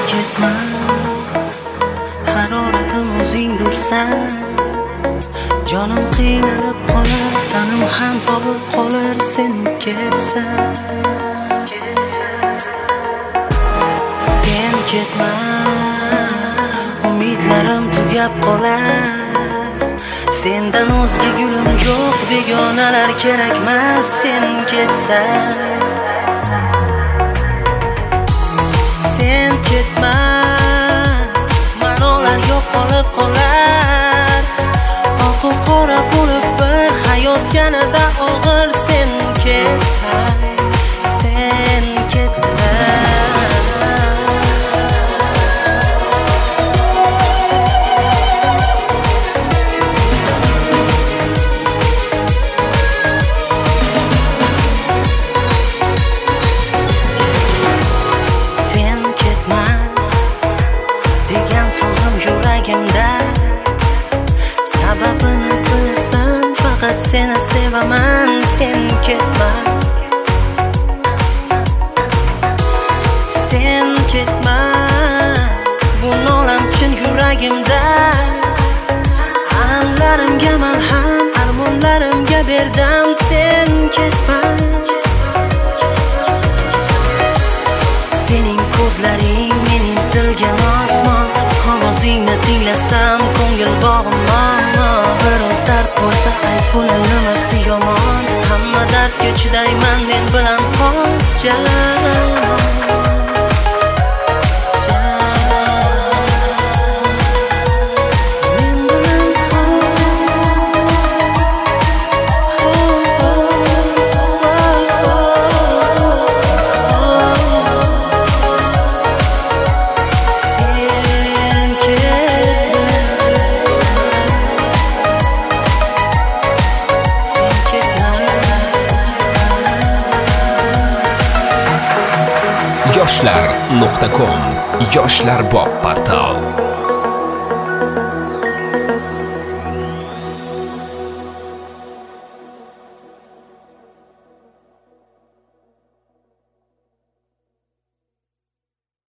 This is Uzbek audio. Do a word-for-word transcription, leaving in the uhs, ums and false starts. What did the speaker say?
ketma, haroratim o'zingdirsan. Jonim qiynalib qolar, tanim ham sobib qolar sen ketsan. Sen ketma, umidlarim tugab qolar. Sendan o'zga gulim yo'q, begonalar kerakmas sen ketsan. Sen ketma, ma'nolar yo'qolib qolar. Oqib qora bo'lib bir hayot yanada og'ir sen ketsan. Sen ketsan. Sababini bilasan, faqat seni sevaman. Sen ketma, sen ketma. Bu nolam chin yuragimda, alamlarimga malham, armonlarimga berdam. Sen ketma. Sening ko'zlaring mening tilgan osmon, ovozingni tinglasam ko'ngil bog'im. Biroz dard bo'lsa ayt, buni nimasi yomon? Hamma dardga chidayman, men bilan qol janon. yoshlar nuqta com yoshlar bob portal.